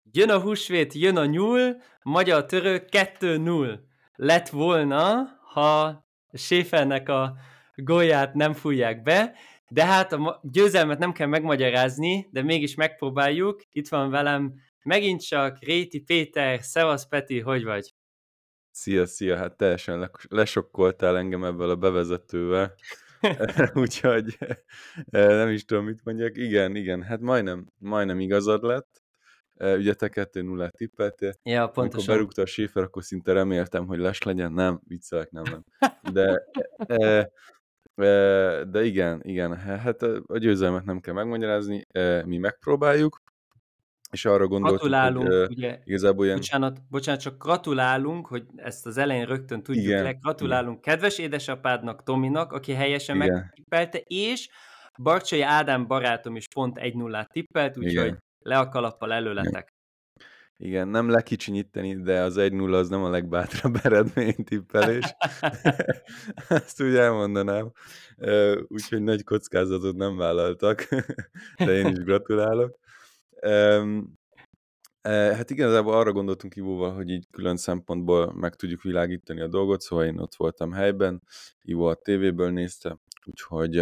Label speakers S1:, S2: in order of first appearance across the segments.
S1: jön a húsvét, jön a nyúl, magyar-török 2-0 lett volna, ha Schäfernek a gólját nem fújják be, de hát a győzelmet nem kell megmagyarázni, de mégis megpróbáljuk. Itt van velem megint csak Réti Péter. Szevasz Peti, hogy vagy?
S2: Szia, hát teljesen lesokkoltál engem ebből a bevezetővel, úgyhogy nem is tudom, mit mondjak. Igen, hát majdnem igazad lett. Ugye te 2-0-át tippeltél.
S1: Ja, pontosan.
S2: Amikor berúgta a Schäfer, akkor szinte reméltem, hogy les legyen. Nem, viccelek, nem. De igen, hát a győzelmet nem kell megmagyarázni, mi megpróbáljuk, és arra gondoltuk,
S1: gratulálunk,
S2: hogy
S1: ugye,
S2: igazából ilyen...
S1: Bocsánat, csak gratulálunk, hogy ezt az elején rögtön tudjuk le. Gratulálunk kedves édesapádnak, Tominak, aki helyesen megtippelte, és Barcsai Ádám barátom is pont 1-0-át tippelt, úgyhogy le a kalappal előletek.
S2: Igen, nem lekicsinyíteni, de az 1-0 az nem a legbátrabb eredménytippelés. Ezt úgy elmondanám. Úgyhogy nagy kockázatot nem vállaltak, de én is gratulálok. Hát igazából arra gondoltunk Ivóval, hogy így külön szempontból meg tudjuk világítani a dolgot, szóval én ott voltam helyben, Ivó a tévéből nézte, úgyhogy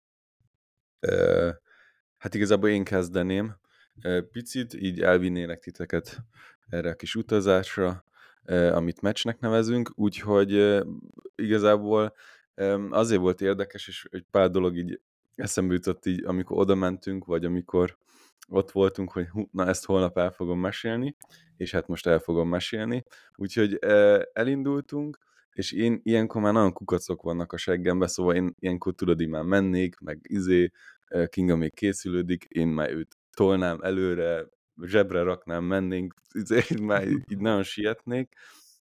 S2: hát igazából én kezdeném picit, így elvinnélek titeket erre a kis utazásra, amit meccsnek nevezünk, úgyhogy igazából azért volt érdekes, és egy pár dolog így eszembe jutott így, amikor oda mentünk, vagy amikor ott voltunk, hogy na ezt holnap el fogom mesélni, és hát most el fogom mesélni. Úgyhogy elindultunk, és én ilyenkor már nagyon kukacok vannak a seggembe, szóval én ilyenkor tudod, így már mennék, meg Kinga még készülődik, én már őt tolnám előre, zsebre raknám, mennénk, én már így nagyon sietnék,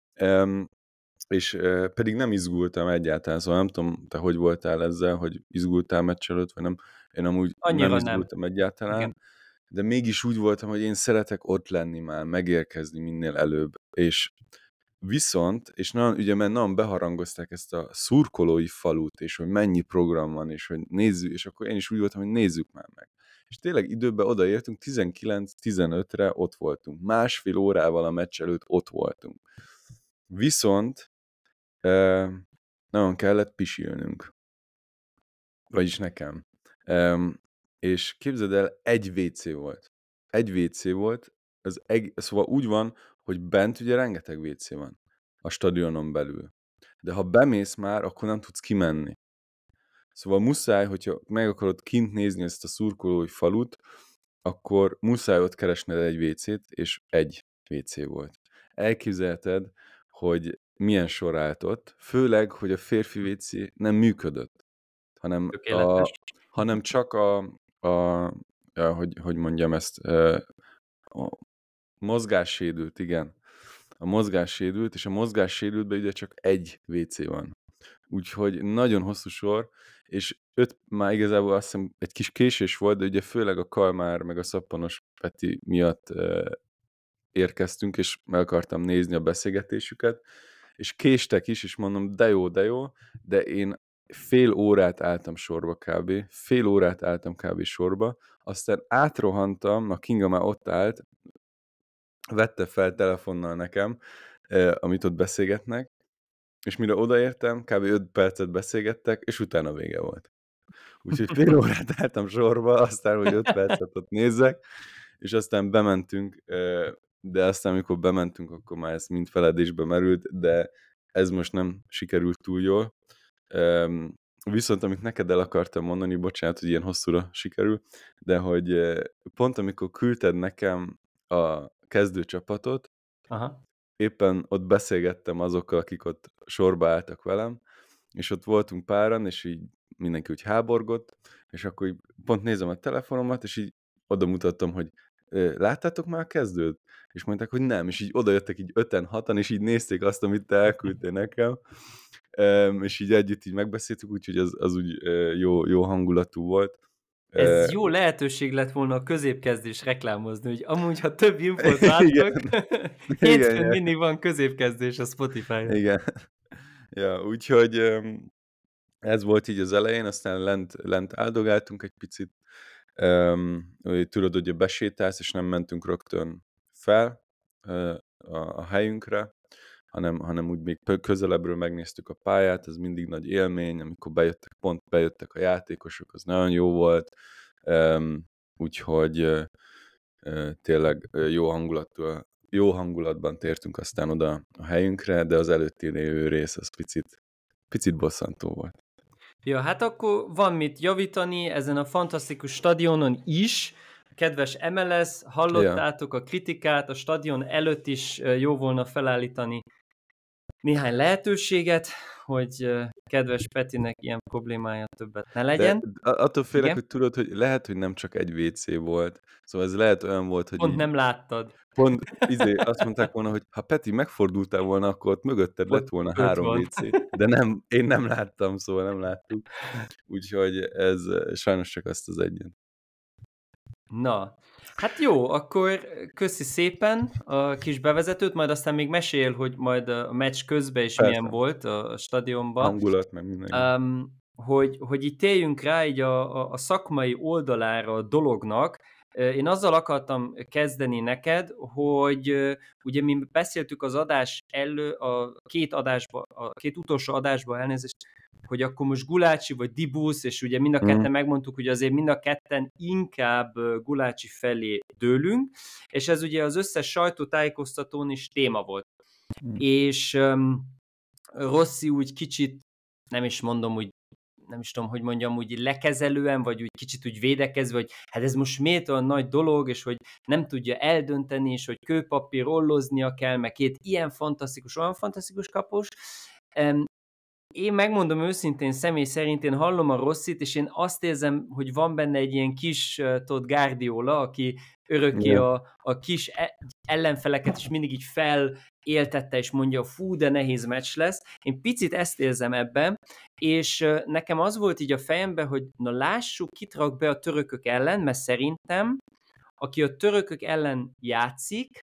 S2: és pedig nem izgultam egyáltalán, szóval nem tudom, te hogy voltál ezzel, hogy izgultál meccs előtt, vagy nem, én amúgy nem izgultam egyáltalán, igen. De mégis úgy voltam, hogy én szeretek ott lenni már, megérkezni minél előbb, és viszont, és ugye mert nagyon beharangozták ezt a szurkolói falut, és hogy mennyi program van, és hogy nézzük, és akkor én is úgy voltam, hogy nézzük már meg. És tényleg időben odaértünk, 19-15-re ott voltunk. Másfél órával a meccs előtt ott voltunk. Viszont nagyon kellett pisilnünk. Vagyis nekem. És képzeld el, egy WC volt. Egy WC volt, szóval úgy van, hogy bent ugye rengeteg WC van a stadionon belül. De ha bemész már, akkor nem tudsz kimenni. Szóval muszáj, hogyha meg akarod kint nézni ezt a szurkolói falut, akkor muszáj ott keresned egy WC-t, és egy WC volt. Elképzelheted, hogy milyen sor állt ott, főleg, hogy a férfi WC nem működött, hanem csak hogy mondjam ezt, a mozgássérült, igen. A mozgássérült, és a mozgássérültben ugye csak egy WC van. Úgyhogy nagyon hosszú sor, és már igazából azt hiszem egy kis késés volt, de ugye főleg a Kalmár meg a Szappanos Peti miatt érkeztünk, és meg akartam nézni a beszélgetésüket, és késtek is, és mondom, de jó, de én fél órát álltam sorba, aztán átrohantam, a Kinga már ott állt, vette fel telefonnal nekem, amit ott beszélgetnek, és mire odaértem, kb. 5 percet beszélgettek, és utána vége volt. Úgyhogy fél órát álltam sorba, aztán, hogy 5 percet ott nézzek, és aztán bementünk, de aztán, amikor bementünk, akkor már ez mind feledésbe merült, de ez most nem sikerült túl jól. Viszont, amit neked el akartam mondani, bocsánat, hogy ilyen hosszúra sikerül, de hogy pont amikor küldted nekem a kezdőcsapatot, éppen ott beszélgettem azokkal, akik ott sorba álltak velem, és ott voltunk páran, és így mindenki úgy háborgott, és akkor így pont nézem a telefonomat, és így oda mutattam, hogy láttátok már a kezdőt? És mondták, hogy nem, és így odajöttek így 5-6-an, és így nézték azt, amit te elküldtél nekem, és így együtt így megbeszéltük, úgyhogy az úgy jó hangulatú volt.
S1: Ez jó lehetőség lett volna a középkezdés reklámozni, hogy amúgy, ha több infót láttok, hétfőn mindig van középkezdés a Spotify-on.
S2: Igen. Ja, úgyhogy ez volt így az elején, aztán lent áldogáltunk egy picit, tudod, hogy besétálsz, és nem mentünk rögtön fel a helyünkre, hanem úgy még közelebbről megnéztük a pályát, ez mindig nagy élmény, amikor bejöttek a játékosok, az nagyon jó volt, úgyhogy tényleg jó hangulatban tértünk aztán oda a helyünkre, de az előtti lévő rész az picit bosszantó volt.
S1: Ja, hát akkor van mit javítani ezen a fantasztikus stadionon is. Kedves MLS, hallottátok a kritikát, a stadion előtt is jó volna felállítani néhány lehetőséget, hogy kedves Petinek ilyen problémája többet ne legyen.
S2: De attól félek, hogy tudod, hogy lehet, hogy nem csak egy WC volt, szóval ez lehet olyan volt, hogy
S1: pont nem láttad.
S2: Pont azt mondták volna, hogy ha Peti megfordultál volna, akkor ott mögötted lett volna 3 WC, de nem, én nem láttam, szóval nem láttuk. Úgyhogy ez sajnos csak azt az egyen.
S1: Na, hát jó, akkor köszi szépen a kis bevezetőt, majd aztán még mesél, hogy majd a meccs közben is milyen volt a stadionban.
S2: Hangulat, meg minden.
S1: Hogy így térjünk rá így a szakmai oldalára a dolognak. Én azzal akartam kezdeni neked, hogy ugye mi beszéltük az adás a két utolsó adásban, elnézést, hogy akkor most Gulácsi vagy Dibusz, és ugye mind a ketten megmondtuk, hogy azért mind a ketten inkább Gulácsi felé dőlünk, és ez ugye az összes sajtótájékoztatón is téma volt. És Rossi úgy kicsit, nem is tudom, hogy mondjam, úgy lekezelően, vagy úgy kicsit úgy védekezve, hogy hát ez most miért olyan nagy dolog, és hogy nem tudja eldönteni, és hogy kőpapír rolloznia kell, meg két ilyen fantasztikus, olyan fantasztikus kapus. Én megmondom őszintén, személy szerint én hallom a Rossit, és én azt érzem, hogy van benne egy ilyen kis Todd Guardiola, aki örökké a kis ellenfeleket is mindig így feléltette, és mondja, fú, de nehéz meccs lesz. Én picit ezt érzem ebben, és nekem az volt így a fejemben, hogy na lássuk, kit rak be a törökök ellen, mert szerintem, aki a törökök ellen játszik,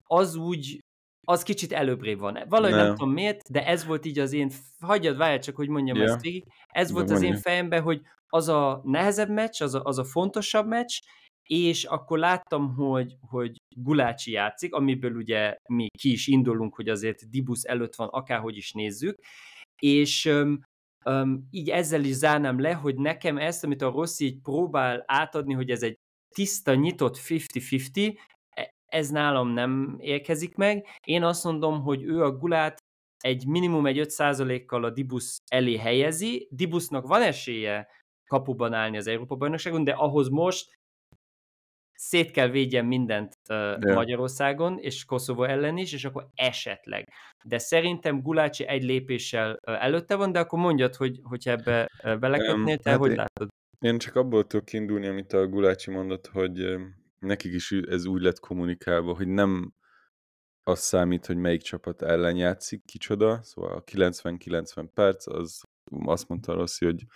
S1: az kicsit előbbrébb van. Valahogy nem tudom miért, de ez volt így az én, várjál csak, hogy mondjam ezt végig, ez volt az én fejemben, hogy az a nehezebb meccs, az a fontosabb meccs, és akkor láttam, hogy Gulácsi játszik, amiből ugye mi ki is indulunk, hogy azért Dibusz előtt van, akárhogy is nézzük, és így ezzel is zárnám le, hogy nekem ezt, amit a Rossi így próbál átadni, hogy ez egy tiszta, nyitott 50-50, ez nálam nem érkezik meg. Én azt mondom, hogy ő a Gulát minimum egy 5%-kal a Dibusz elé helyezi. Dibusznak van esélye kapuban állni az Európa-bajnokságon, de ahhoz most szét kell védjen mindent Magyarországon, és Koszovó ellen is, és akkor esetleg. De szerintem Gulácsi egy lépéssel előtte van, de akkor mondjad, hogyha ebbe belekötnél, te hogy látod?
S2: Én csak abból tudok indulni, amit a Gulácsi mondott, hogy nekik is ez úgy lett kommunikálva, hogy nem az számít, hogy melyik csapat ellen játszik, kicsoda, szóval a 90-90 perc, az azt mondta Rossi, hogy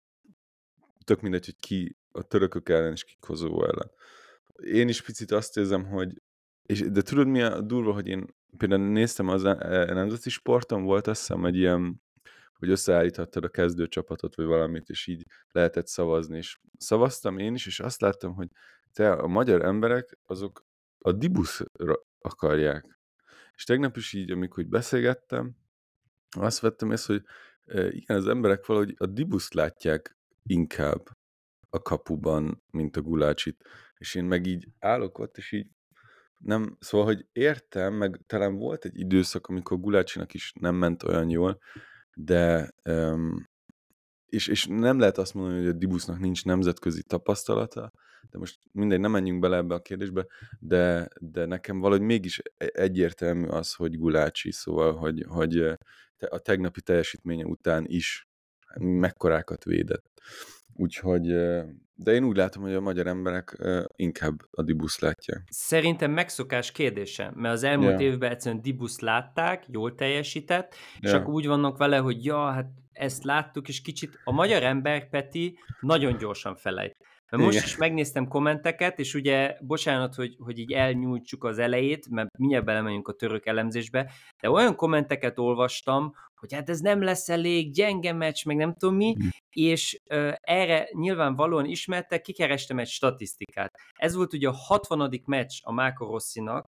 S2: tök mindegy, hogy ki a törökök ellen és ki Koszovó ellen. Én is picit azt érzem, hogy de tudod mi a durva, hogy én például néztem az nemzeti sporton, volt azt hiszem egy ilyen, hogy összeállíthattad a kezdőcsapatot, vagy valamit, és így lehetett szavazni, és szavaztam én is, és azt láttam, hogy a magyar emberek, azok a Dibuszra akarják. És tegnap is így, amikor beszélgettem, azt vettem észre, hogy igen, az emberek valahogy a Dibuszt látják inkább a kapuban, mint a Gulácsit. És én meg így állok ott, és így nem, szóval, hogy értem, meg talán volt egy időszak, amikor Gulácsinak is nem ment olyan jól, de és nem lehet azt mondani, hogy a Dibusznak nincs nemzetközi tapasztalata, de most mindegy, nem menjünk bele ebbe a kérdésbe, de nekem valahogy mégis egyértelmű az, hogy Gulácsi, szóval, hogy a tegnapi teljesítménye után is mekkorákat védett. Úgyhogy, de én úgy látom, hogy a magyar emberek inkább a Dibuszt látják.
S1: Szerintem megszokás kérdése, mert az elmúlt évben egyszerűen Dibuszt látták, jól teljesített, és akkor úgy vannak vele, hogy hát ezt láttuk, és kicsit a magyar ember, Peti, nagyon gyorsan felejt. Mert most is megnéztem kommenteket, és ugye, bocsánat, hogy így elnyújtsuk az elejét, mert mindjárt belemegyünk a török elemzésbe, de olyan kommenteket olvastam, hogy hát ez nem lesz elég, gyenge meccs, meg nem tudom mi, és erre nyilvánvalóan ismertek, kikerestem egy statisztikát. Ez volt ugye a 60. meccs a Marco Rossinak,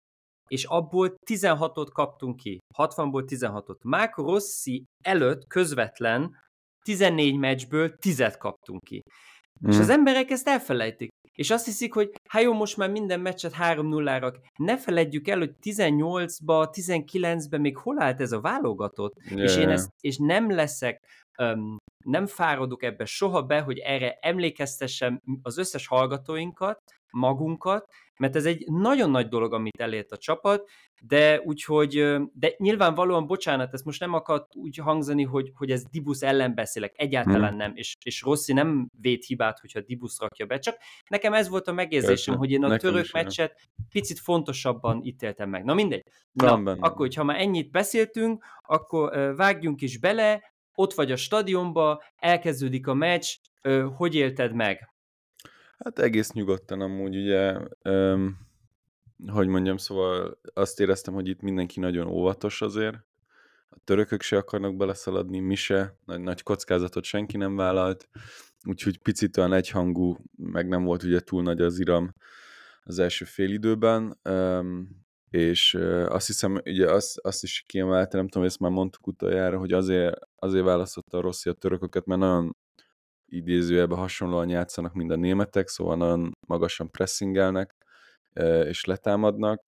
S1: és abból 16-ot kaptunk ki. 60-ból 16-ot. Marco Rossi előtt közvetlen 14 meccsből 10-et kaptunk ki. És az emberek ezt elfelejtik. És azt hiszik, hogy hát jó, most már minden meccset 3-0-ra. Ne feledjük el, hogy 18-ba, 19-ben még hol állt ez a válogatott. És nem leszek, nem fáradok ebbe soha be, hogy erre emlékeztessem az összes hallgatóinkat, magunkat, mert ez egy nagyon nagy dolog, amit elért a csapat, de nyilvánvalóan, bocsánat, ezt most nem akar úgy hangzani, hogy ez Dibusz ellen beszélek, egyáltalán nem, és Rossi nem véd hibát, hogyha Dibusz rakja be, csak nekem ez volt a megérzésem, hogy én a török meccset picit fontosabban ítéltem meg. Na mindegy. Akkor, hogyha már ennyit beszéltünk, akkor vágjunk is bele, ott vagy a stadionba, elkezdődik a meccs, hogy élted meg?
S2: Hát egész nyugodtan amúgy, ugye, hogy mondjam, szóval azt éreztem, hogy itt mindenki nagyon óvatos azért. A törökök se akarnak beleszaladni, mi se, nagy kockázatot senki nem vállalt, úgyhogy picit olyan egyhangú, meg nem volt ugye túl nagy az iram az első félidőben, és azt hiszem, ugye azt is kiemelte, nem tudom, ezt már mondtuk utoljára, hogy azért választotta a Rossi a törököket, mert nagyon idézőjelben hasonlóan játszanak, mint a németek, szóval nagyon magasan pressingelnek, és letámadnak.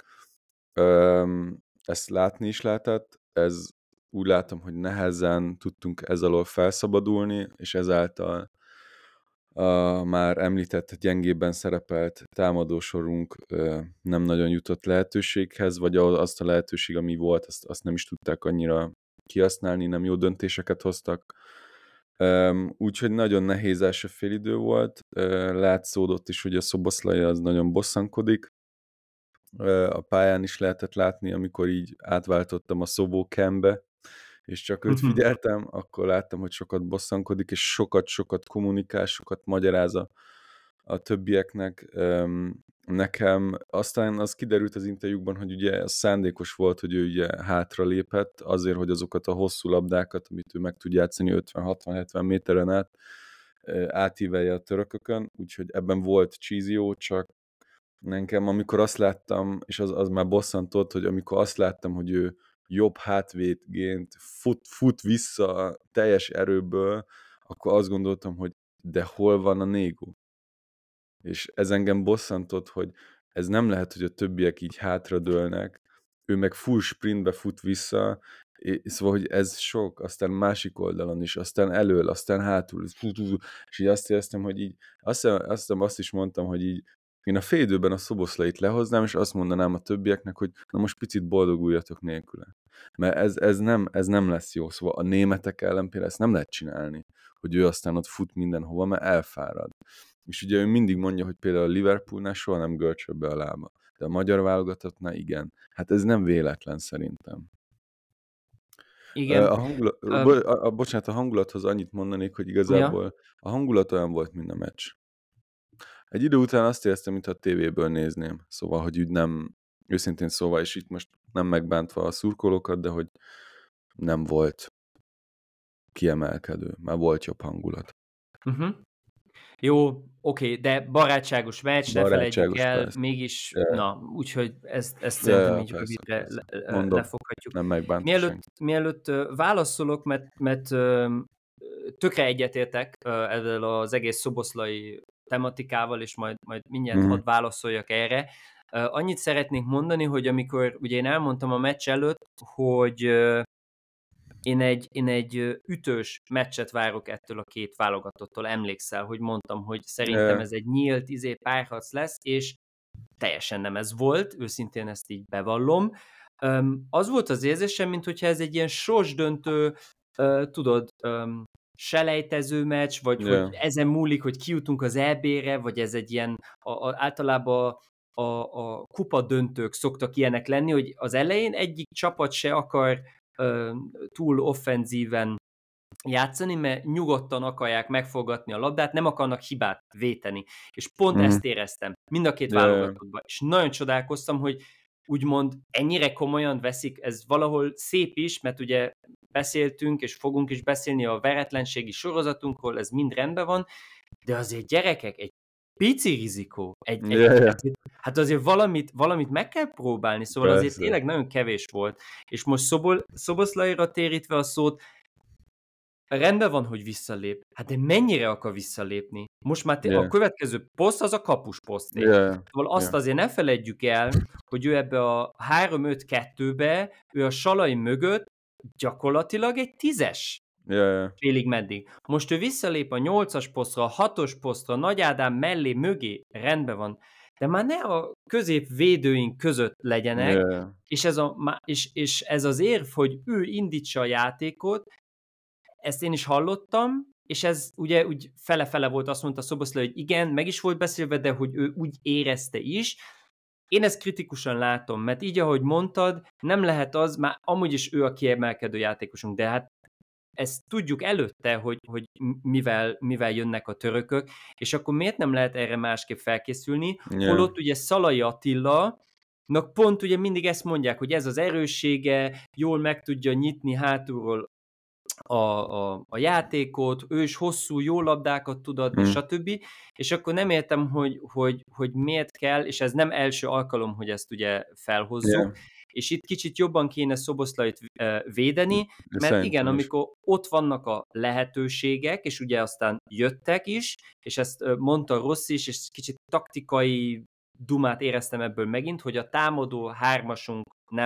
S2: Ezt látni is lehetett, ez úgy látom, hogy nehezen tudtunk ez alól felszabadulni, és ezáltal a már említett gyengébben szerepelt támadósorunk nem nagyon jutott lehetőséghez, vagy azt a lehetőség, ami volt, azt nem is tudták annyira kihasználni, nem jó döntéseket hoztak. Úgyhogy nagyon nehéz első félidő volt, látszódott is, hogy a Szoboszlai az nagyon bosszankodik, a pályán is lehetett látni, amikor így átváltottam a Szobó Cambe, és csak őt figyeltem, akkor láttam, hogy sokat bosszankodik, és sokat kommunikál, sokat magyaráz a többieknek. Nekem aztán az kiderült az interjúkban, hogy ugye az szándékos volt, hogy ő ugye hátra lépett, azért, hogy azokat a hosszú labdákat, amit ő meg tud játszani 50-60-70 méteren át, átívelje a törökökön, úgyhogy ebben volt csízió, csak nekem, amikor azt láttam, és az már bosszantott, hogy amikor azt láttam, hogy ő jobb hátvédként fut vissza teljes erőből, akkor azt gondoltam, hogy de hol van a Négó? És ez engem bosszantott, hogy ez nem lehet, hogy a többiek így hátradőlnek, ő meg full sprintbe fut vissza, szóval, hogy ez sok, aztán másik oldalon is, aztán elől, aztán hátul, és így azt éreztem, hogy így, azt is mondtam, hogy így én a félidőben a Szoboszlait lehoznám, és azt mondanám a többieknek, hogy na most picit boldoguljatok nélküle. Mert ez nem lesz jó. Szóval a németek ellen például ezt nem lehet csinálni, hogy ő aztán ott fut mindenhova, mert elfárad. És ugye ő mindig mondja, hogy például a Liverpoolnál soha nem görcsöl be a lába. De a magyar válogatottnál igen. Hát ez nem véletlen szerintem.
S1: Igen.
S2: Bocsánat, a hangulathoz annyit mondanék, hogy igazából a hangulat olyan volt, mint a meccs. Egy idő után azt éreztem, mintha a tévéből nézném. Szóval, hogy úgy nem, őszintén szóval, és itt most nem megbántva a szurkolókat, de hogy nem volt kiemelkedő. Már volt jobb hangulat.
S1: Jó, oké, de barátságos meccs, ne felejtjük el, persze. Mégis, úgyhogy ezt szerintem így rövidre lefoghatjuk.
S2: Nem megbántva
S1: mielőtt válaszolok, mert tökre egyetértek ezzel az egész szoboszlai tematikával, és majd mindjárt hadd válaszoljak erre. Annyit szeretnék mondani, hogy amikor ugye én elmondtam a meccs előtt, hogy én egy ütős meccset várok ettől a két válogatottól, emlékszel, hogy mondtam, hogy szerintem ez egy nyílt párharc lesz, és teljesen nem ez volt, őszintén ezt így bevallom. Az volt az érzésem, mintha ez egy ilyen sorsdöntő, tudod, selejtező meccs, vagy hogy ezen múlik, hogy kijutunk az EB-re, vagy ez egy ilyen, általában a kupa döntők szoktak ilyenek lenni, hogy az elején egyik csapat se akar túl offenzíven játszani, mert nyugodtan akarják megfogatni a labdát, nem akarnak hibát véteni. És pont ezt éreztem mind a két válogatottban. És nagyon csodálkoztam, hogy úgymond ennyire komolyan veszik, ez valahol szép is, mert ugye beszéltünk, és fogunk is beszélni a veretlenségi sorozatunkról, ez mind rendben van, de azért gyerekek, egy pici rizikó.
S2: Ja, ja,
S1: Hát azért valamit meg kell próbálni, szóval azért
S2: persze.
S1: tényleg nagyon kevés volt. És most Szoboszlaira térítve a szót, rendben van, hogy visszalép. Hát de mennyire akar visszalépni? Most már a
S2: Ja,
S1: következő poszt az a kapus poszté.
S2: ja, ja,
S1: Szóval azt
S2: ja,
S1: azért ne feledjük el, hogy ő ebbe a 3-5-2-be, ő a Salai mögött gyakorlatilag egy 10-es.
S2: ja, ja.
S1: Félig meddig. Most ő visszalép a 8-as posztra, a 6-os posztra, Nagy Ádám mellé, mögé, rendben van. De már ne a középvédőink között legyenek,
S2: Ja, ja.
S1: és ez az érv, hogy ő indítsa a játékot, ezt én is hallottam, és ez ugye úgy fele-fele volt, azt mondta Szoboszlai, hogy igen, meg is volt beszélve, de hogy ő úgy érezte is. Én ezt kritikusan látom, mert így, ahogy mondtad, nem lehet az, már amúgy is ő a kiemelkedő játékosunk, de hát ezt tudjuk előtte, hogy mivel jönnek a törökök, és akkor miért nem lehet erre másképp felkészülni?
S2: Ja.
S1: Holott ugye Szalai Attila, pont ugye mindig ezt mondják, hogy ez az erőssége, jól meg tudja nyitni hátulról a játékot, ő is hosszú, jó labdákat tud adni, stb. És akkor nem értem, hogy miért kell, és ez nem első alkalom, hogy ezt ugye felhozzuk,
S2: Ja.
S1: és itt kicsit jobban kéne Szoboszlait védeni, mert
S2: Szerintem
S1: igen,
S2: is.
S1: amikor ott vannak a lehetőségek, és ugye aztán jöttek is, és ezt mondta Rossi is, és kicsit taktikai dumát éreztem ebből megint, hogy a támadó hármasunk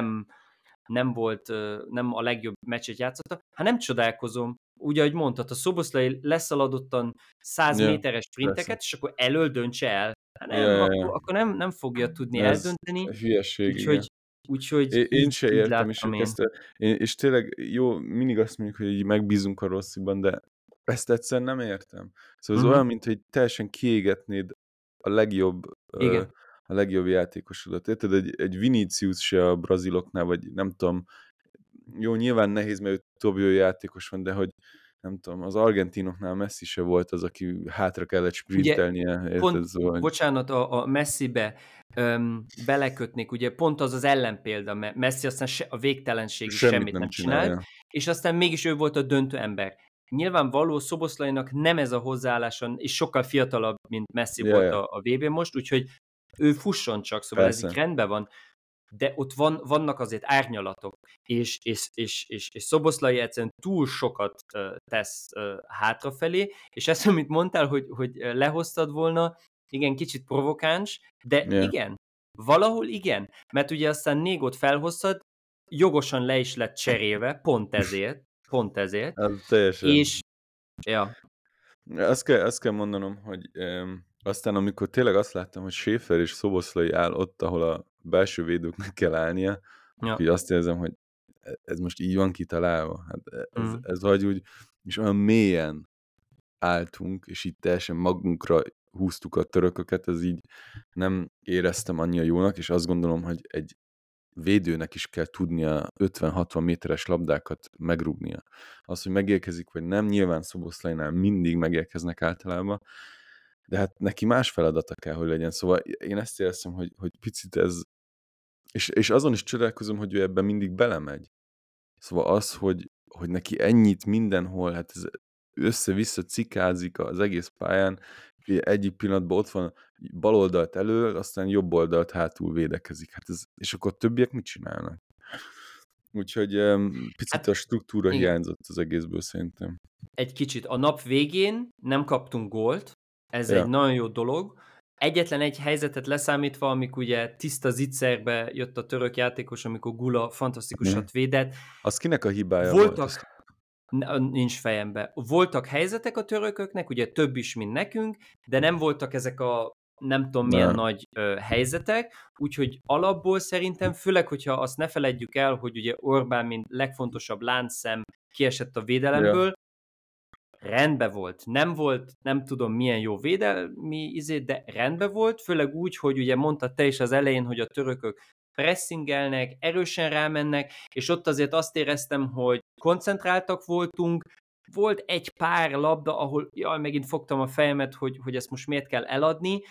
S1: nem volt, nem a legjobb meccset játszotta. Hát nem csodálkozom, úgy, ahogy mondtad, a Szoboszlai leszaladottan 100
S2: Ja,
S1: méteres sprinteket, és akkor elől döntse el. Hát nem,
S2: Ja, ja, ja.
S1: akkor nem fogja tudni
S2: Ez
S1: eldönteni,
S2: hülyeség, igen.
S1: úgyhogy
S2: Én se
S1: így
S2: értem, és
S1: láttam
S2: ők
S1: én.
S2: és tényleg jó, mindig azt mondjuk, hogy így megbízunk a Rossziban, de ezt egyszerűen nem értem. Szóval ez olyan, mint hogy teljesen kiégetnéd a legjobb,
S1: Igen.
S2: a legjobb játékosodat. Érted, egy Vinicius se a braziloknál, vagy nem tudom, jó, nyilván nehéz, mert ő több jó játékos van, de hogy nem tudom, az argentinoknál Messi se volt az, aki hátra kellett
S1: Ugye
S2: sprintelnie, érted? Szóval,
S1: bocsánat, a Messibe belekötnék, ugye pont az ellenpélda, mert Messi aztán a végtelenségig semmit nem csinált, és aztán mégis ő volt a döntő ember. Nyilvánvaló Szoboszlainak nem ez a hozzáállása, és sokkal fiatalabb, mint Messi volt a VB most, úgyhogy ő fusson csak, szóval
S2: persze.
S1: ez így rendben van, de ott vannak azért árnyalatok, és Szoboszlai egyszerűen túl sokat tesz hátrafelé, és ezt, amit mondtál, hogy lehoztad volna, igen, kicsit provokáns, de igen, valahol igen, mert ugye aztán Négót felhoztad, jogosan le is lett cserélve, pont ezért,
S2: Ez teljesen.
S1: és ja.
S2: Azt kell mondanom, hogy aztán amikor tényleg azt láttam, hogy Schäfer és Szoboszlai áll ott, ahol a belső védőknek kell állnia, akkor azt érzem, hogy ez most így van kitalálva. Hát ez vagy úgy, és olyan mélyen álltunk, és így teljesen magunkra húztuk a törököket, ez így nem éreztem annyira jónak, és azt gondolom, hogy egy védőnek is kell tudnia 50-60 méteres labdákat megrúgnia. Az, hogy megérkezik, vagy nem, nyilván Szoboszlainál mindig megérkeznek általában, de hát neki más feladata kell, hogy legyen. Szóval én ezt éreztem, hogy picit ez, és azon is csodálkozom, hogy ő ebben mindig belemegy. Szóval az, hogy neki ennyit mindenhol, hát ez össze-vissza cikázik az egész pályán, egyik pillanatban ott van bal oldalt elől, aztán jobb oldalt hátul védekezik. Hát ez, és akkor többiek mit csinálnak? Úgyhogy picit a struktúra hiányzott az egészből szerintem.
S1: Egy kicsit. A nap végén nem kaptunk gólt, ez egy nagyon jó dolog. Egyetlen egy helyzetet leszámítva, amikor ugye tiszta zicserbe jött a török játékos, amikor Gula fantasztikusat védett.
S2: Az kinek a hibája volt?
S1: Nincs fejembe. Voltak helyzetek a törököknek, ugye több is, mint nekünk, de nem voltak ezek a nem tudom milyen nagy helyzetek, úgyhogy alapból szerintem, főleg, hogyha azt ne feledjük el, hogy ugye Orbán, mint legfontosabb láncszem kiesett a védelemből, rendben volt. Nem volt, nem tudom milyen jó védelmi de rendben volt, főleg úgy, hogy ugye mondtad te is az elején, hogy a törökök pressingelnek, erősen rámennek, és ott azért azt éreztem, hogy koncentráltak voltunk, volt egy pár labda, ahol megint fogtam a fejemet, hogy ezt most miért kell eladni,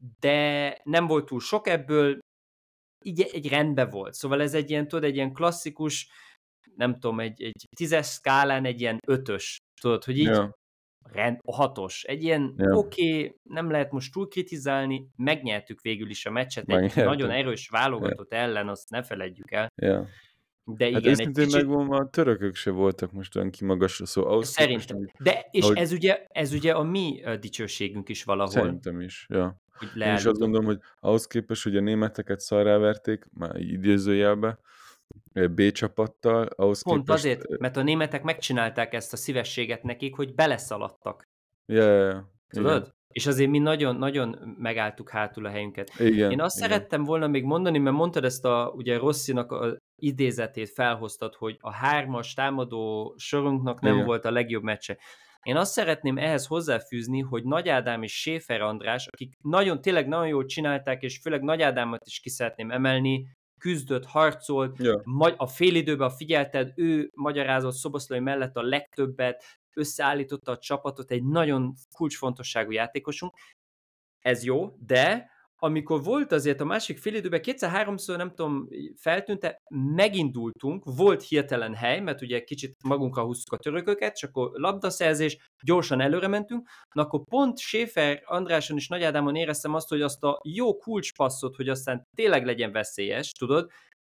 S1: de nem volt túl sok ebből, így egy rendben volt. Szóval ez egy ilyen, tudod, egy ilyen klasszikus, nem tudom, egy 10-es skálán egy ilyen 5-ös, tudod, hogy így hatos. Egy ilyen
S2: Ja,
S1: nem lehet most túl kritizálni, megnyertük végül is a meccset egy nagyon
S2: megnyertük.
S1: erős
S2: Ja,
S1: válogatott ellen, azt ne feledjük el.
S2: ja.
S1: De
S2: Hát
S1: igen, egy
S2: őszintén
S1: kicsit
S2: megmondva, a törökök se voltak most olyan kimagasra, szóval ahhoz képest,
S1: szerintem. De és
S2: ahogy
S1: ez ugye a mi dicsőségünk is valahol,
S2: szerintem is, ja.
S1: hogy
S2: Én is azt gondolom,
S1: leállítottuk.
S2: hogy ahhoz képest, hogy a németeket szarrá verték, már így idézőjelbe, B csapattal, ahhoz
S1: Pont
S2: képest,
S1: azért, mert a németek megcsinálták ezt a szívességet nekik, hogy beleszaladtak.
S2: ja, ja, ja, igen,
S1: Tudod? És azért mi nagyon-nagyon megálltuk hátul a helyünket. Én
S2: igen,
S1: azt
S2: igen,
S1: szerettem volna még mondani, mert mondtad ezt ugye Rossinak a idézetét felhoztad, hogy a 3-as támadó sorunknak nem
S2: igen,
S1: volt a legjobb meccse. Én azt szeretném ehhez hozzáfűzni, hogy Nagy Ádám és Schäfer András, akik tényleg nagyon jól csinálták, és főleg Nagy Ádámat is ki szeretném emelni, küzdött, harcolt,
S2: ja,
S1: a félidőben, figyelted, ő magyarázott Szoboszlai mellett a legtöbbet, összeállította a csapatot, egy nagyon kulcsfontosságú játékosunk, ez jó, de amikor volt azért a másik félidőben, kétszer-háromszor, nem tudom, feltűnte, megindultunk, volt hirtelen hely, mert ugye kicsit magunkra húztuk a törököket, és akkor labdaszerzés, gyorsan előre mentünk, na akkor pont Schäfer Andráson és Nagy Ádámon éreztem azt, hogy azt a jó kulcspasszot, hogy aztán tényleg legyen veszélyes, tudod,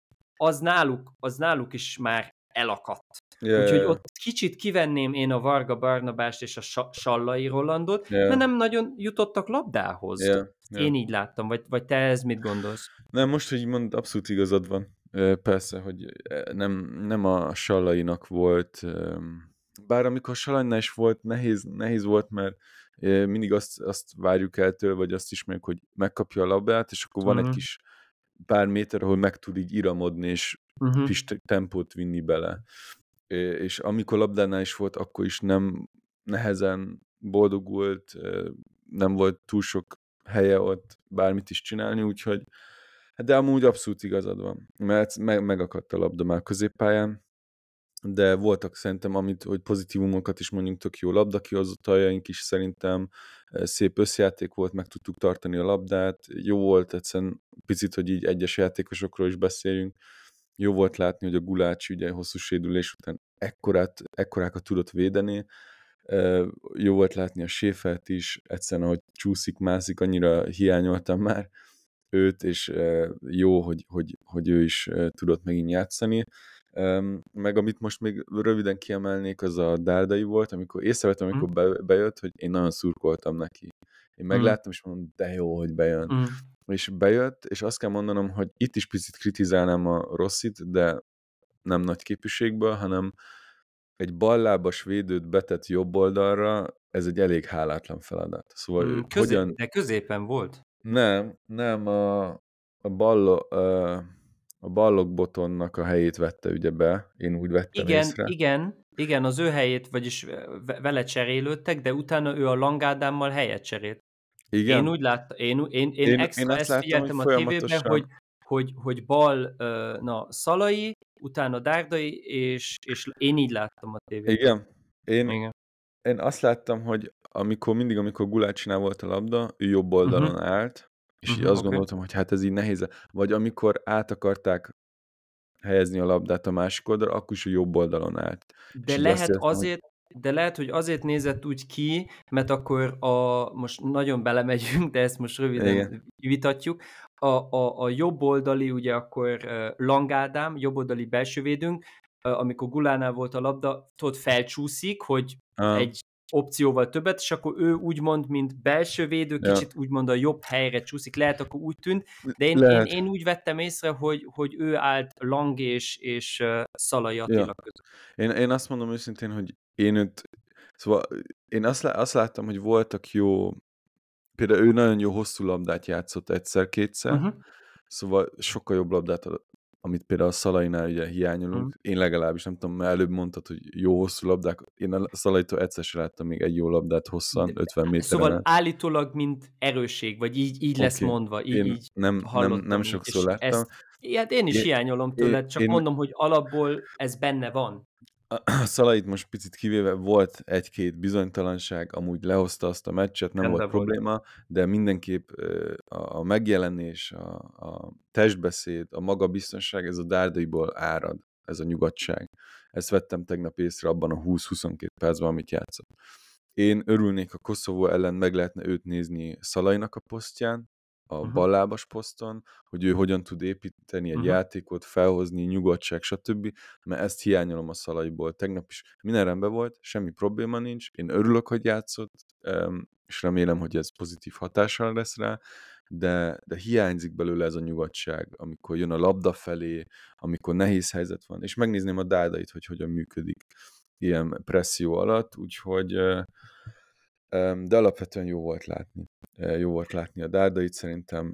S1: az náluk is már elakadt.
S2: ja,
S1: Úgyhogy
S2: ja,
S1: ott kicsit kivenném én a Varga Barnabást és a Sallai Rolandot, mert
S2: ja,
S1: nem nagyon jutottak labdához.
S2: ja,
S1: Én
S2: ja.
S1: így láttam, vagy te ez mit gondolsz?
S2: Nem, most, hogy mond, abszolút igazad van. Persze, hogy nem a Sallainak volt, bár amikor Sallainál is volt, nehéz volt, mert mindig azt várjuk el tőle, vagy azt ismerjük, hogy megkapja a labdát, és akkor van egy kis pár méter, ahol meg tud így iramodni, és kis tempót vinni bele. És amikor labdánál is volt, akkor is nem nehezen boldogult, nem volt túl sok helye ott bármit is csinálni, úgyhogy de amúgy abszolút igazad van, mert megakadt a labda már középpályán, de voltak szerintem, hogy pozitívumokat is mondjunk, tök jó labdakihozattaljaink is szerintem, szép összjáték volt, meg tudtuk tartani a labdát, jó volt egyszerűen picit, hogy így egyes játékosokról is beszéljünk, jó volt látni, hogy a Gulács ugye hosszú sérülés után ekkorákat tudott védeni, jó volt látni a Schäfert is, egyszerűen ahogy csúszik, mászik, annyira hiányoltam már őt, és jó, hogy ő is tudott megint játszani. Meg amit most még röviden kiemelnék, az a Dárdai volt, amikor észrevettem, amikor bejött, hogy én nagyon szurkoltam neki. Én megláttam, és mondom, de jó, hogy bejön. És bejött, és azt kell mondanom, hogy itt is picit kritizálnám a Rossit, de nem nagy képviségből, hanem egy ballábas védőt betett jobb oldalra, ez egy elég hálátlan feladat. Szóval hogyan...
S1: De középen volt?
S2: Nem, a Balogh Botonnak a helyét vette ugye be, én úgy vettem észre.
S1: Igen, az ő helyét, vagyis vele cserélődtek, de utána ő a Lang Ádámmal helyet cserélt.
S2: Igen?
S1: Én úgy láttam, én extra
S2: azt
S1: ezt
S2: láttam,
S1: figyeltem
S2: hogy
S1: a tévében,
S2: folyamatosan...
S1: hogy bal Szalai, utána Dárdai, és én így láttam a tévében.
S2: Igen.
S1: Igen.
S2: Én azt láttam, hogy amikor Gulácsinál volt a labda, ő jobb oldalon állt, és így azt gondoltam, hogy hát ez így nehéz. Vagy amikor át akarták helyezni a labdát a másik oldalra, akkor is ő jobb oldalon állt. És így azt éreztem, hogy
S1: De lehet, hogy azért nézett úgy ki, mert akkor most nagyon belemegyünk, de ezt most röviden
S2: igen.
S1: vitatjuk. A jobb oldali, ugye akkor Lang Ádám, jobb oldali belsővédőnk, amikor Gulánál volt a labda, tudod, felcsúszik, hogy egy opcióval többet, és akkor ő úgymond, mint belső védő, kicsit úgymond a jobb helyre csúszik, lehet, akkor úgy tűnt, de én úgy vettem észre, hogy ő állt Lang és Szalai Attila között.
S2: Én azt mondom őszintén, hogy szóval én azt láttam, hogy voltak jó, például ő nagyon jó hosszú labdát játszott egyszer-kétszer, szóval sokkal jobb labdát, amit például a Szalainál ugye hiányolunk. Én legalábbis nem tudom, mert előbb mondtad, hogy jó hosszú labdák. Én a Szalaitól egyszer sem láttam még egy jó labdát hosszan, 50 méteren.
S1: Szóval állítólag, mint erősség, vagy így lesz mondva, így
S2: nem sokszor láttam.
S1: Hát én is hiányolom tőled, csak mondom, hogy alapból ez benne van.
S2: A Szalait most picit kivéve volt egy-két bizonytalanság, amúgy lehozta azt a meccset, nem volt probléma, de mindenképp a megjelenés, a testbeszéd, a magabiztonság, ez a Dárdaiból árad, ez a nyugodtság. Ezt vettem tegnap észre abban a 20-22 percben, amit játszott. én örülnék, ha Koszovó ellen meg lehetne őt nézni Szalainak a posztján, a
S1: Uh-huh.
S2: ballábas poszton, hogy ő hogyan tud építeni egy játékot, felhozni, nyugodtság, stb. Mert ezt hiányolom a Szalaiból. Tegnap is minden rendben volt, semmi probléma nincs, én örülök, hogy játszott, és remélem, hogy ez pozitív hatással lesz rá, de hiányzik belőle ez a nyugodtság, amikor jön a labda felé, amikor nehéz helyzet van, és megnézném a Dárdait, hogy hogyan működik ilyen presszió alatt, úgyhogy de alapvetően jó volt látni. Jó volt látni a Dárdait szerintem,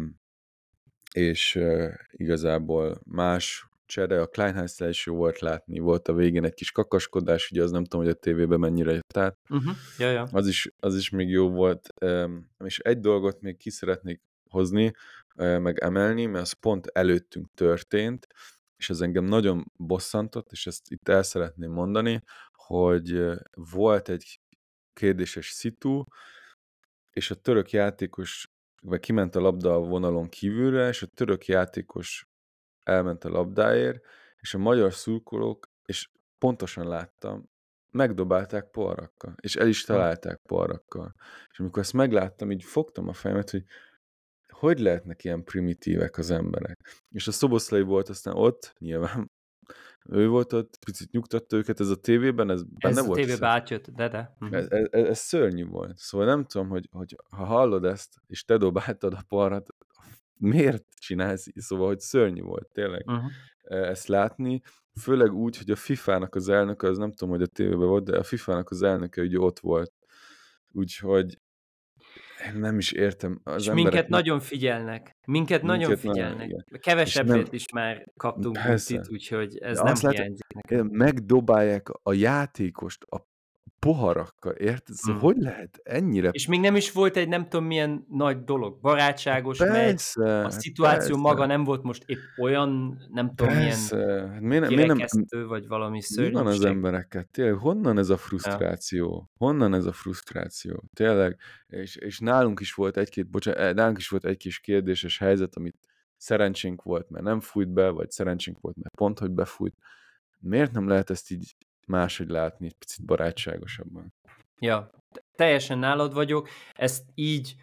S2: és igazából más csere, a Kleinheiszel is jó volt látni, volt a végén egy kis kakaskodás, ugye az nem tudom, hogy a tévében mennyire jött át.
S1: Ja.
S2: Az is még jó volt, és egy dolgot még ki szeretnék hozni, meg emelni, mert az pont előttünk történt, és ez engem nagyon bosszantott, és ezt itt el szeretném mondani, hogy volt egy kérdéses szitu, és a török játékos, vagy kiment a labda a vonalon kívülre, és a török játékos elment a labdáért, és a magyar szurkolók, és pontosan láttam, megdobálták poharakkal, és el is találták poharakkal. És amikor ezt megláttam, így fogtam a fejemet, hogy lehetnek ilyen primitívek az emberek. És a Szoboszlai volt aztán ott, nyilván ő volt ott, picit nyugtatta őket, ez a tévében, ez benne
S1: Ez a
S2: volt?
S1: tévébe átjött, de.
S2: Ez szörnyű volt. Szóval nem tudom, hogy ha hallod ezt, és te dobáltad a parrat, miért csinálsz így? Szóval, hogy szörnyű volt tényleg ezt látni, főleg úgy, hogy a FIFA-nak az elnöke, az nem tudom, hogy a tévében volt, de a FIFA-nak az elnöke ugye ott volt. Úgyhogy én nem is értem. Az
S1: és
S2: emberek
S1: minket nagyon figyelnek. Minket nagyon figyelnek. Kevesebbet is már kaptunk büntit, úgyhogy ez nem hiányzik nekem.
S2: Megdobálják a játékost a poharakkal, érted? Szóval hogy lehet ennyire...
S1: És még nem is volt egy nem tudom milyen nagy dolog. Barátságos megy. A szituáció maga nem volt most épp olyan, nem tudom milyen kirekesztő, vagy valami szörnyűség.
S2: Mi van az emberekkel? Tényleg, honnan ez a frusztráció? Honnan ez a frusztráció? Tényleg, és nálunk is volt egy kis kérdéses helyzet, amit szerencsénk volt, mert nem fújt be, vagy szerencsénk volt, mert pont, hogy befújt. Miért nem lehet ezt így máshogy látni, egy picit barátságosabban?
S1: Ja, teljesen nálad vagyok. Ezt így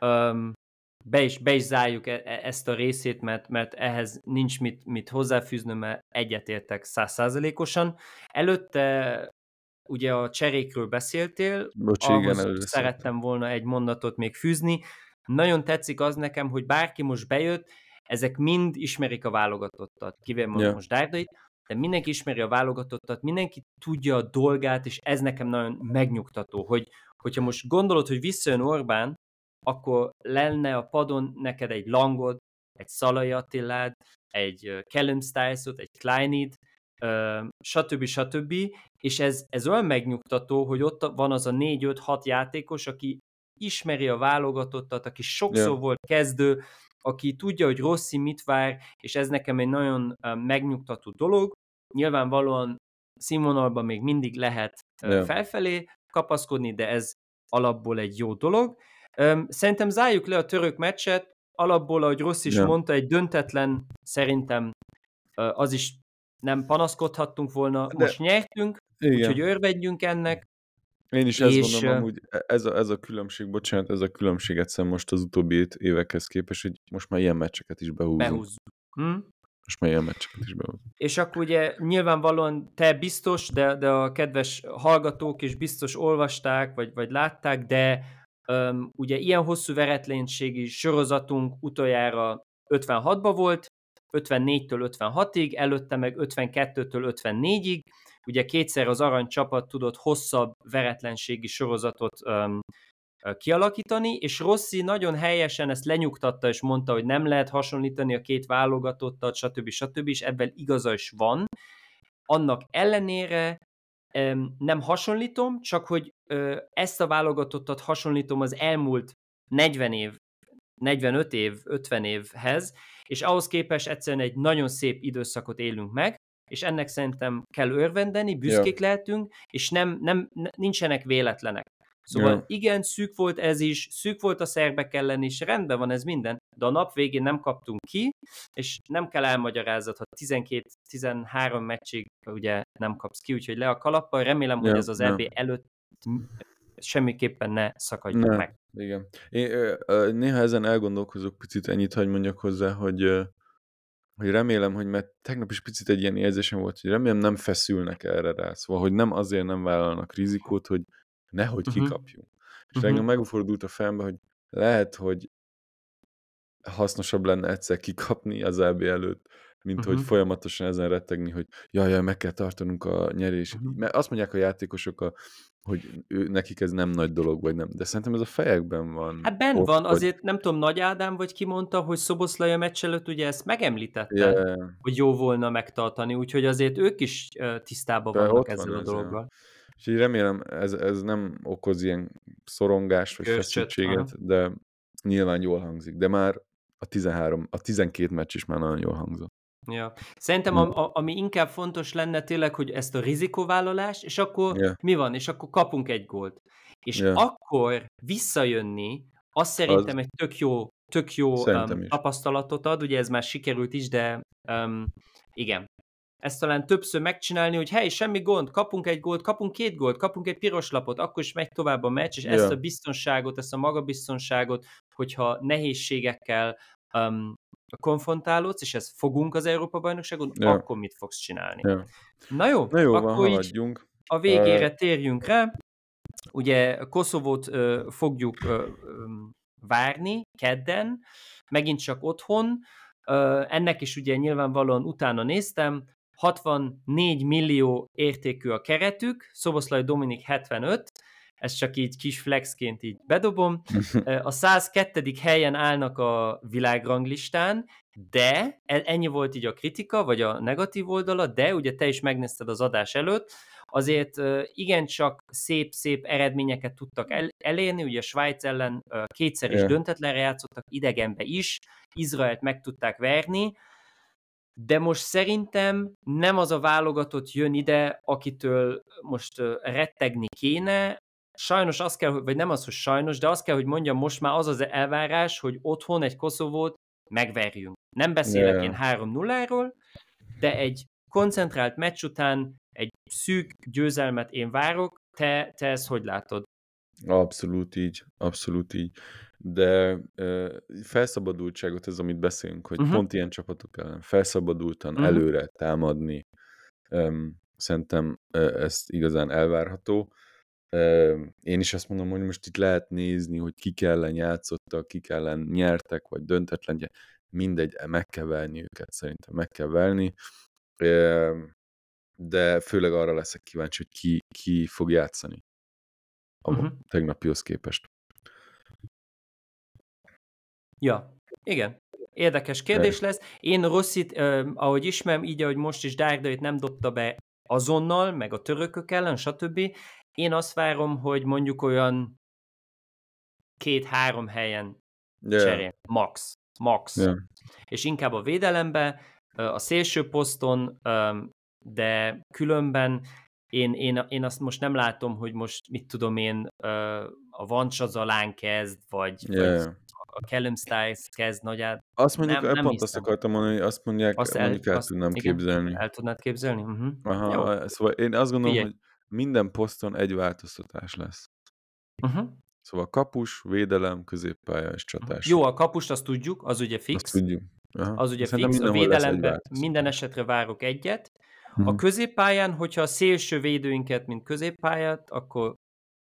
S1: be is zárjuk ezt a részét, mert ehhez nincs mit hozzáfűznöm, mert egyetértek 100%-osan. Előtte ugye a cserékről beszéltél, ahhoz szerettem volna egy mondatot még fűzni. Nagyon tetszik az nekem, hogy bárki most bejött, ezek mind ismerik a válogatottat, kivéve most Dárdait, de mindenki ismeri a válogatottat, mindenki tudja a dolgát, és ez nekem nagyon megnyugtató, hogyha most gondolod, hogy visszajön Orbán, akkor lenne a padon neked egy Langod, egy Szalai Attilád, egy Callum Stiles-ot, egy Kleinit, stb. És ez olyan megnyugtató, hogy ott van az a 4-5-6 játékos, aki ismeri a válogatottat, aki sokszor volt kezdő, aki tudja, hogy Rossi mit vár, és ez nekem egy nagyon megnyugtató dolog. Nyilvánvalóan színvonalban még mindig lehet felfelé kapaszkodni, de ez alapból egy jó dolog. Szerintem zárjuk le a török meccset, alapból, ahogy Rossi is mondta, egy döntetlen, szerintem az is nem panaszkodhattunk volna, most nyertünk, úgyhogy örvendjünk ennek.
S2: Én is ezt gondolom, hogy ez a különbség, bocsánat, ez a különbség egyszerűen most az utóbbi évekhez képest, hogy most már ilyen meccseket is behúzunk. Most már ilyen meccseket is behúzunk.
S1: És akkor ugye nyilvánvalóan te biztos, de a kedves hallgatók is biztos olvasták, vagy látták, de ugye ilyen hosszú veretlenségi sorozatunk utoljára 56-ban volt, 54-től 56-ig, előtte meg 52-től 54-ig, ugye kétszer az aranycsapat tudott hosszabb veretlenségi sorozatot kialakítani, és Rossi nagyon helyesen ezt lenyugtatta, és mondta, hogy nem lehet hasonlítani a két válogatottat, stb. És ebben igaza is van. Annak ellenére nem hasonlítom, csak hogy ezt a válogatottat hasonlítom az elmúlt 40 év, 45 év, 50 évhez, és ahhoz képest egyszerűen egy nagyon szép időszakot élünk meg, és ennek szerintem kell örvendeni, büszkék lehetünk, és nincsenek véletlenek. Szóval igen, szűk volt ez is, szűk volt a szerbek ellen is, rendben van ez minden, de a nap végén nem kaptunk ki, és nem kell elmagyarázat, ha 12-13 meccsig ugye nem kapsz ki, úgyhogy le a kalappal, remélem, hogy ez az EB előtt semmiképpen ne szakadjon meg.
S2: Igen. Én néha ezen elgondolkozok picit, ennyit hagy mondjak hozzá, hogy remélem, hogy mert tegnap is picit egy ilyen érzésem volt, hogy remélem nem feszülnek erre rá, szóval, hogy nem azért nem vállalnak rizikót, hogy nehogy kikapjunk. És engem megfordult a fejembe, hogy lehet, hogy hasznosabb lenne egyszer kikapni az EB előtt, mint hogy folyamatosan ezen rettegni, hogy jaj, meg kell tartanunk a nyerés. Mert azt mondják a játékosok, hogy nekik ez nem nagy dolog, vagy nem. De szerintem ez a fejekben van.
S1: Hát benn van, azért nem tudom, Nagy Ádám vagy ki mondta, hogy Szoboszlai a meccs előtt ugye ezt megemlítette, hogy jó volna megtartani, úgyhogy azért ők is tisztában vannak ezzel a dologgal.
S2: És így remélem, ez nem okoz ilyen szorongást, vagy feszültséget, de nyilván jól hangzik. De már a 12 meccs is már nagyon jól hangzott.
S1: Ja. Szerintem ami inkább fontos lenne tényleg, hogy ezt a rizikóvállalást, és akkor mi van? És akkor kapunk egy gólt. És akkor visszajönni, azt szerintem egy tök jó tapasztalatot ad, ugye ez már sikerült is, de igen. Ezt talán többször megcsinálni, hogy hely, semmi gond, kapunk egy gólt, kapunk 2 gólt, kapunk egy piros lapot, akkor is megy tovább a meccs, és ezt a biztonságot, ezt a magabiztonságot, hogyha nehézségekkel konfrontálódsz, és ezt fogunk az Európa-bajnokságon, akkor mit fogsz csinálni? Na jó, akkor
S2: haladjunk.
S1: A végére térjünk rá. Ugye Koszovót fogjuk várni kedden, megint csak otthon. Ennek is ugye nyilvánvalóan utána néztem, 64 millió értékű a keretük, Szoboszlai Dominik 75, ezt csak így kis flexként így bedobom. A 102. helyen állnak a világranglistán, de ennyi volt így a kritika, vagy a negatív oldala, de ugye te is megnézted az adás előtt, azért igencsak szép eredményeket tudtak elérni, ugye Svájc ellen kétszer is döntetlenre játszottak, idegenbe is, Izraelt meg tudták verni, de most szerintem nem az a válogatott jön ide, akitől most rettegni kéne. Sajnos az kell, vagy nem az, hogy sajnos, de azt kell, hogy mondjam, most már az az elvárás, hogy otthon egy Koszovót megverjünk. Nem beszélek én 3-0-ról, de egy koncentrált meccs után egy szűk győzelmet én várok. Te ezt hogy látod?
S2: Abszolút így. De felszabadultságot, ez amit beszélünk, hogy pont ilyen csapatok ellen felszabadultan előre támadni, szerintem ez igazán elvárható. Én is azt mondom, hogy most itt lehet nézni, hogy kik ellen játszottak, kik ellen nyertek, vagy döntetlen, mindegy, meg kell verni őket, szerintem meg kell verni, de főleg arra leszek kíváncsi, hogy ki fog játszani a tegnapihoz képest.
S1: Ja, igen. Érdekes kérdés lesz. Én Rossit, ahogy ismerem, így, ahogy most is Dárdait nem dobta be azonnal, meg a törökök ellen, stb. Én azt várom, hogy mondjuk olyan 2-3 helyen cserél. Max. És inkább a védelembe, a szélső poszton, de különben én azt most nem látom, hogy most, mit tudom én, a Vancsazalán kezd, vagy a Callum Stiles kezd nagyát.
S2: Azt mondjuk, nem pont azt akartam mondani, hogy azt mondják, mondjuk el tudnám képzelni.
S1: El tudnád képzelni?
S2: Aha, szóval én azt gondolom, hogy minden poszton egy változtatás lesz. Szóval kapus, védelem, középpálya és csatás.
S1: Jó, a kapust azt tudjuk, az ugye fix.
S2: Azt tudjuk.
S1: Az ugye fix, a védelemben minden esetre várok egyet. A középpályán, hogyha a szélső védőinket, mint középpályát, akkor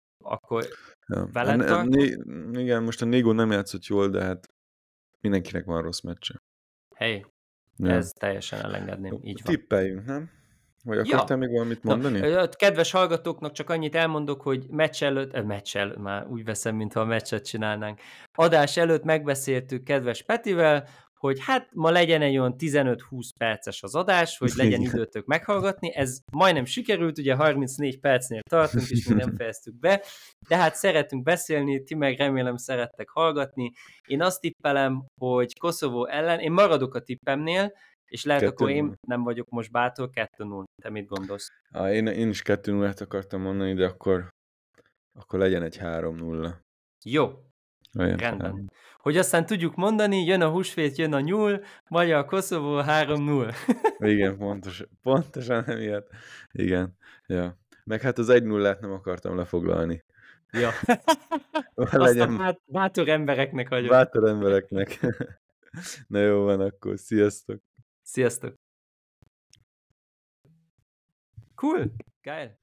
S1: veled tart.
S2: Igen, most a Négó nem játszott jól, de hát mindenkinek van rossz meccse.
S1: Hey, ez teljesen elengedném, így van.
S2: Tippeljünk, nem? Vagy akartál még valamit mondani?
S1: Kedves hallgatóknak csak annyit elmondok, hogy meccs előtt, már úgy veszem, mintha a meccset csinálnánk. Adás előtt megbeszéltük kedves Petivel, hogy hát ma legyen egy olyan 15-20 perces az adás, hogy legyen időtök meghallgatni. Ez majdnem sikerült, ugye 34 percnél tartunk, és még nem fejeztük be, de hát szeretünk beszélni, ti meg remélem szerettek hallgatni. Én azt tippelem, hogy Koszovó ellen, én maradok a tippemnél, és lehet, akkor én nem vagyok most bátor, 2-0. Te mit gondolsz?
S2: Én is 2-0-t akartam mondani, de akkor legyen egy 3-0.
S1: Jó. Rendben. Hogy aztán tudjuk mondani, jön a húsvét, jön a nyúl, Magyar Koszovó 3-0.
S2: Igen, pontosan emiatt. Igen. Ja. Meg hát az 1-0-át nem akartam lefoglalni.
S1: Ja. Azt
S2: Legyen
S1: a bátor embereknek hagyom.
S2: bátor embereknek. Na jó van akkor, sziasztok!
S1: Sziasztok! Cool! Geil!